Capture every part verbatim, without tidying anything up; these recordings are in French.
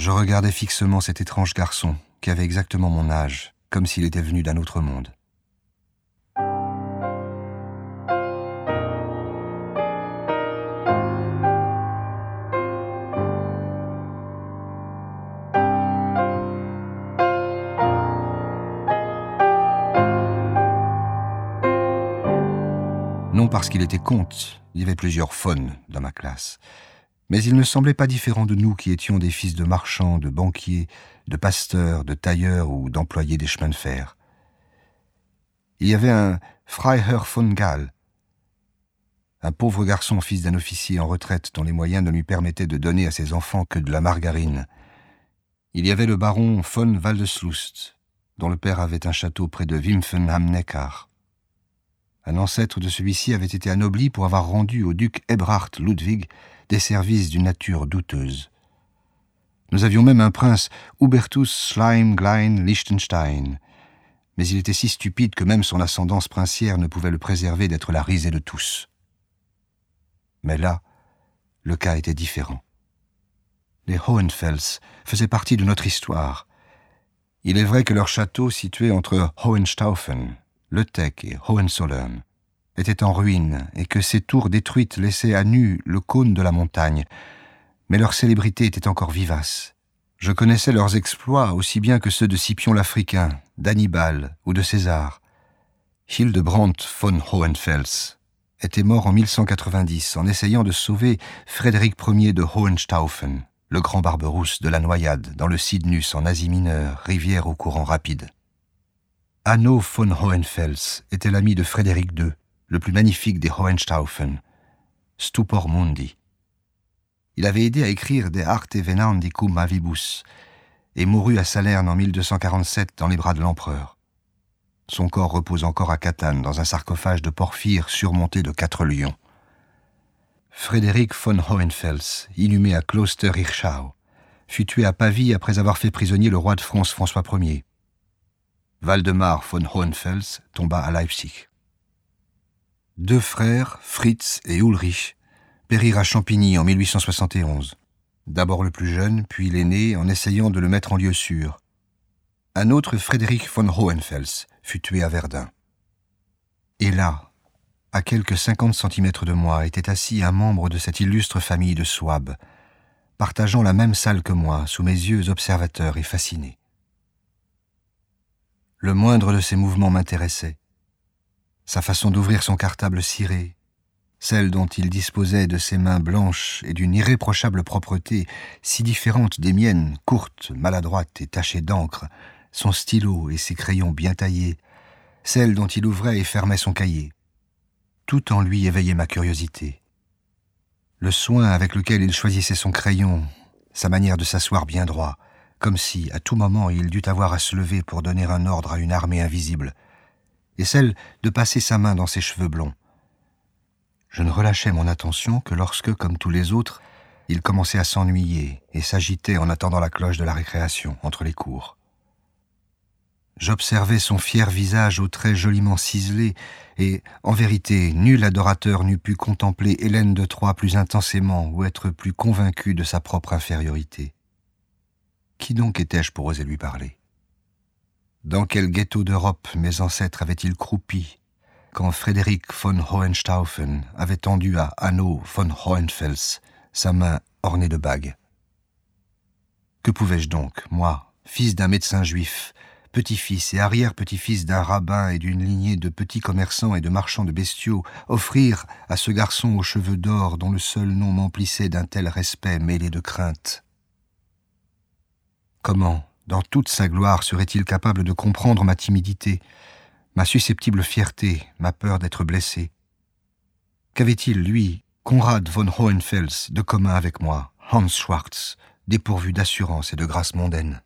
Je regardais fixement cet étrange garçon qui avait exactement mon âge, comme s'il était venu d'un autre monde. Non parce qu'il était comte, il y avait plusieurs faunes dans ma classe. Mais il ne semblait pas différent de nous qui étions des fils de marchands, de banquiers, de pasteurs, de tailleurs ou d'employés des chemins de fer. Il y avait un Freiherr von Gaal, un pauvre garçon fils d'un officier en retraite dont les moyens ne lui permettaient de donner à ses enfants que de la margarine. Il y avait le baron von Waldeslust, dont le père avait un château près de Wimpfen am Neckar. Un ancêtre de celui-ci avait été anobli pour avoir rendu au duc Ebrhard Ludwig des services d'une nature douteuse. Nous avions même un prince, Hubertus Schleim-Glein Liechtenstein, mais il était si stupide que même son ascendance princière ne pouvait le préserver d'être la risée de tous. Mais là, le cas était différent. Les Hohenfels faisaient partie de notre histoire. Il est vrai que leur château, situé entre Hohenstaufen, Le Tech et Hohenzollern, était en ruine et que ces tours détruites laissaient à nu le cône de la montagne, mais leur célébrité était encore vivace. Je connaissais leurs exploits aussi bien que ceux de Scipion l'Africain, d'Hannibal ou de César. Hildebrandt von Hohenfels était mort en mille cent quatre-vingt-dix en essayant de sauver Frédéric Ier de Hohenstaufen, le grand barberousse de la noyade dans le Cydnus en Asie mineure, rivière au courant rapide. Hanno von Hohenfels était l'ami de Frédéric deux, le plus magnifique des Hohenstaufen, Stupor Mundi. Il avait aidé à écrire De arte venendicum avibus et mourut à Salerne en mille deux cent quarante-sept dans les bras de l'empereur. Son corps repose encore à Catane dans un sarcophage de porphyre surmonté de quatre lions. Frédéric von Hohenfels, inhumé à Kloster Hirschau, fut tué à Pavie après avoir fait prisonnier le roi de France François Ier. Waldemar von Hohenfels tomba à Leipzig. Deux frères, Fritz et Ulrich, périrent à Champigny en mille huit cent soixante et onze. D'abord le plus jeune, puis l'aîné, en essayant de le mettre en lieu sûr. Un autre, Frédéric von Hohenfels, fut tué à Verdun. Et là, à quelques cinquante centimètres de moi, était assis un membre de cette illustre famille de Souabe, partageant la même salle que moi, sous mes yeux observateurs et fascinés. Le moindre de ses mouvements m'intéressait. Sa façon d'ouvrir son cartable ciré, celle dont il disposait de ses mains blanches et d'une irréprochable propreté, si différente des miennes, courtes, maladroites et tachées d'encre, son stylo et ses crayons bien taillés, celle dont il ouvrait et fermait son cahier. Tout en lui éveillait ma curiosité. Le soin avec lequel il choisissait son crayon, sa manière de s'asseoir bien droit, comme si, à tout moment, il dût avoir à se lever pour donner un ordre à une armée invisible, et celle de passer sa main dans ses cheveux blonds. Je ne relâchais mon attention que lorsque, comme tous les autres, il commençait à s'ennuyer et s'agitait en attendant la cloche de la récréation entre les cours. J'observais son fier visage aux traits joliment ciselés, et, en vérité, nul adorateur n'eût pu contempler Hélène de Troie plus intensément ou être plus convaincu de sa propre infériorité. Qui donc étais-je pour oser lui parler? Dans quel ghetto d'Europe mes ancêtres avaient-ils croupi quand Frédéric von Hohenstaufen avait tendu à Hanno von Hohenfels sa main ornée de bagues? Que pouvais-je donc, moi, fils d'un médecin juif, petit-fils et arrière-petit-fils d'un rabbin et d'une lignée de petits commerçants et de marchands de bestiaux, offrir à ce garçon aux cheveux d'or dont le seul nom m'emplissait d'un tel respect mêlé de crainte? Comment, dans toute sa gloire, serait-il capable de comprendre ma timidité, ma susceptible fierté, ma peur d'être blessé? Qu'avait-il, lui, Conrad von Hohenfels, de commun avec moi, Hans Schwartz, dépourvu d'assurance et de grâce mondaine?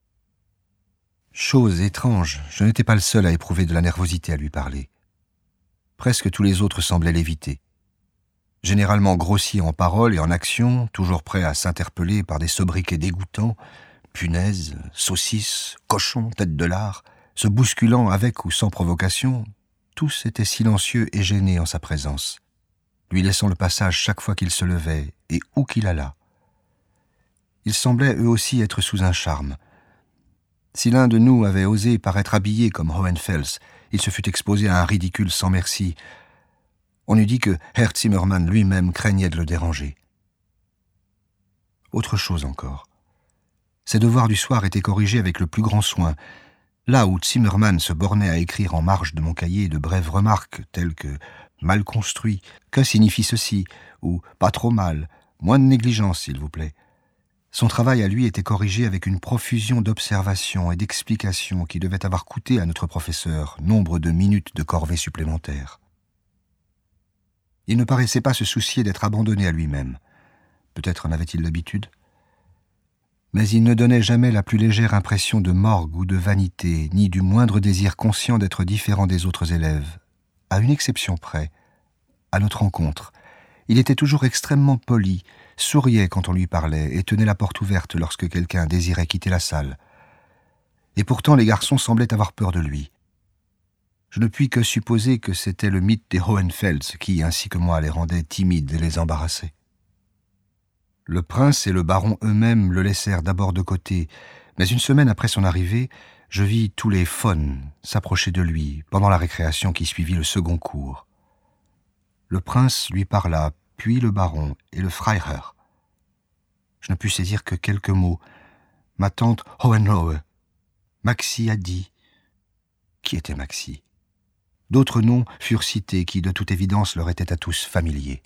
Chose étrange, je n'étais pas le seul à éprouver de la nervosité à lui parler. Presque tous les autres semblaient l'éviter. Généralement grossier en paroles et en action, toujours prêt à s'interpeller par des sobriquets dégoûtants, punaises, saucisses, cochons, tête de lard, se bousculant avec ou sans provocation, tous étaient silencieux et gênés en sa présence, lui laissant le passage chaque fois qu'il se levait et où qu'il allât. Ils semblaient eux aussi être sous un charme. Si l'un de nous avait osé paraître habillé comme Hohenfels, il se fût exposé à un ridicule sans merci. On eût dit que Herr Zimmermann lui-même craignait de le déranger. Autre chose encore. Ses devoirs du soir étaient corrigés avec le plus grand soin. Là où Zimmermann se bornait à écrire en marge de mon cahier de brèves remarques telles que « mal construit »,« que signifie ceci » ou « pas trop mal »,« moins de négligence, s'il vous plaît », son travail à lui était corrigé avec une profusion d'observations et d'explications qui devait avoir coûté à notre professeur nombre de minutes de corvée supplémentaires. Il ne paraissait pas se soucier d'être abandonné à lui-même. Peut-être en avait-il l'habitude. Mais il ne donnait jamais la plus légère impression de morgue ou de vanité, ni du moindre désir conscient d'être différent des autres élèves. À une exception près, à notre rencontre, il était toujours extrêmement poli, souriait quand on lui parlait et tenait la porte ouverte lorsque quelqu'un désirait quitter la salle. Et pourtant les garçons semblaient avoir peur de lui. Je ne puis que supposer que c'était le mythe des Hohenfels qui, ainsi que moi, les rendait timides et les embarrassait. Le prince et le baron eux-mêmes le laissèrent d'abord de côté, mais une semaine après son arrivée, je vis tous les von s'approcher de lui pendant la récréation qui suivit le second cours. Le prince lui parla, puis le baron et le Freiherr. Je ne pus saisir que quelques mots. Ma tante Hohenlohe. Maxi a dit. Qui était Maxi? D'autres noms furent cités qui, de toute évidence, leur étaient à tous familiers.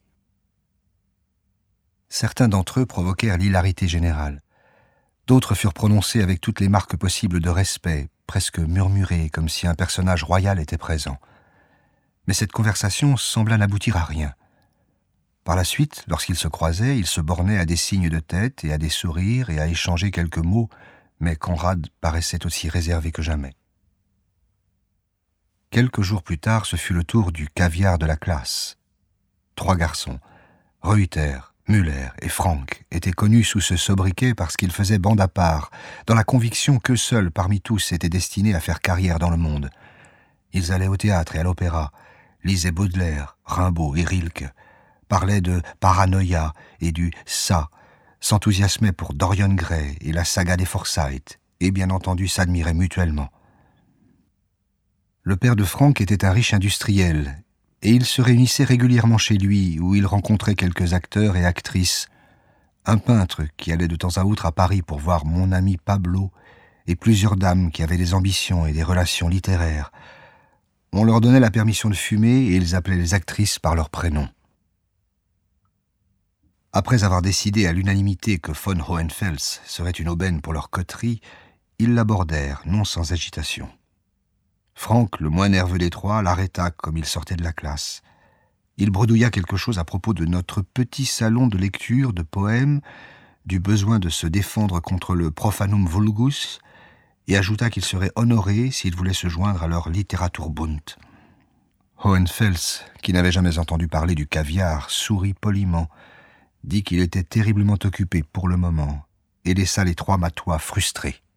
Certains d'entre eux provoquèrent l'hilarité générale. D'autres furent prononcés avec toutes les marques possibles de respect, presque murmurés, comme si un personnage royal était présent. Mais cette conversation sembla n'aboutir à rien. Par la suite, lorsqu'ils se croisaient, ils se bornaient à des signes de tête et à des sourires et à échanger quelques mots, mais Conrad paraissait aussi réservé que jamais. Quelques jours plus tard, ce fut le tour du caviar de la classe. Trois garçons, Reuter, Müller et Frank, étaient connus sous ce sobriquet parce qu'ils faisaient bande à part, dans la conviction qu'eux seuls parmi tous étaient destinés à faire carrière dans le monde. Ils allaient au théâtre et à l'opéra, lisaient Baudelaire, Rimbaud et Rilke, parlaient de paranoïa et du ça, s'enthousiasmaient pour Dorian Gray et la saga des Forsyth, et bien entendu s'admiraient mutuellement. Le père de Frank était un riche industriel, et il se réunissait régulièrement chez lui, où il rencontrait quelques acteurs et actrices, un peintre qui allait de temps à autre à Paris pour voir mon ami Pablo, et plusieurs dames qui avaient des ambitions et des relations littéraires. On leur donnait la permission de fumer et ils appelaient les actrices par leur prénom. Après avoir décidé à l'unanimité que von Hohenfels serait une aubaine pour leur coterie, ils l'abordèrent, non sans agitation. Frank, le moins nerveux des trois, l'arrêta comme il sortait de la classe. Il bredouilla quelque chose à propos de notre petit salon de lecture de poèmes, du besoin de se défendre contre le profanum vulgus, et ajouta qu'il serait honoré s'il voulait se joindre à leur Literaturbund. Hohenfels, qui n'avait jamais entendu parler du caviar, sourit poliment, dit qu'il était terriblement occupé pour le moment, et laissa les trois matois frustrés.